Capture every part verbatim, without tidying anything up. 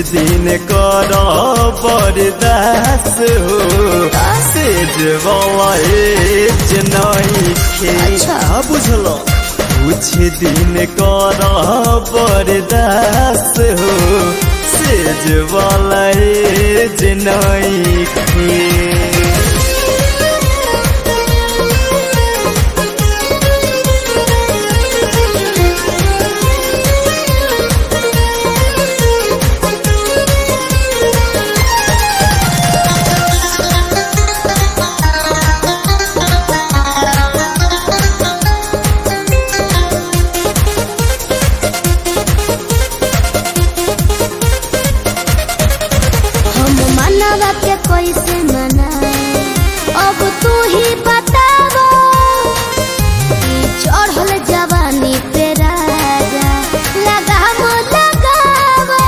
दिन कर बर्दाश्त हो सेज वाला एज नहीं खे बुझल कुछ दिन कर बर्दाश्त हो सेज वाला एज नहीं खे। के कैसे मनाए अब तू ही बतावो चढ़ल जवानी पे राजा लगाम लगावो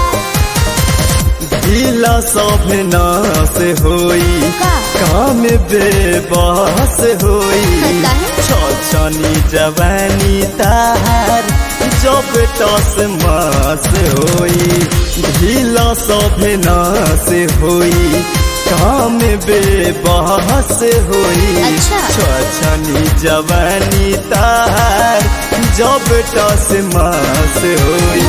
ढीला सब नाश होई काम बेबस होई छछनी जवानी तार जब टस मास होई ढीला सब नाश होई काम बेबस होई छछनी जवानी तार जब टस मास होई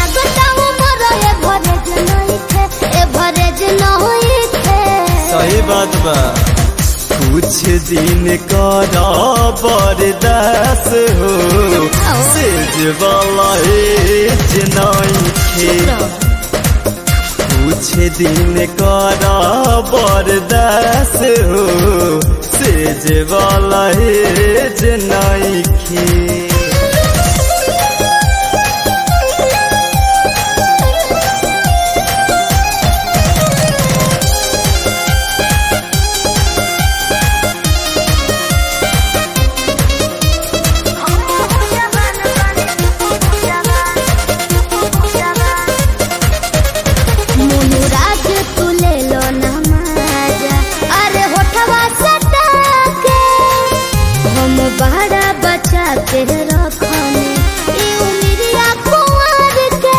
सही बात बा कुछ दिन कर बर्दाश्त हो सेज वाला एज नहीं खे कुछ दिन कर बर्दाश्त हो सेज वाला एज नहीं खे। बड़ा बचा के रखने उमिरिया कुंवर के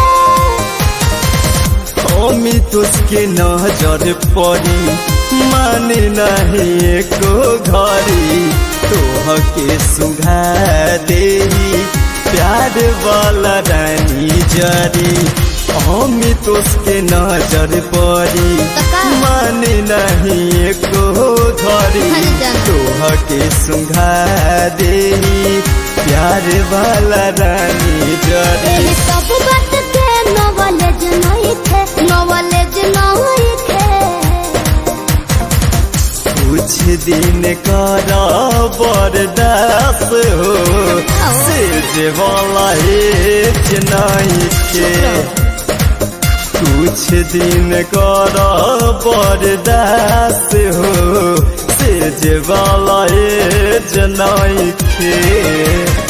अमित उसके नजर पड़ी माने नहीं एको घड़ी तोह के सुघा देही प्यार वाला रानी जरी अमित उसके नजर पड़ी माने नहीं एको घड़ी तोह के सुघा देही प्यार वाला रानी जरी सब बात के नॉलेज नहीं थे नॉलेज नहीं थे कुछ दिन कर बर्दाश्त हो सेज वाला एज नहीं खे कुछ दिन कर बर्दाश्त हो सेज वाला एज नहीं खे।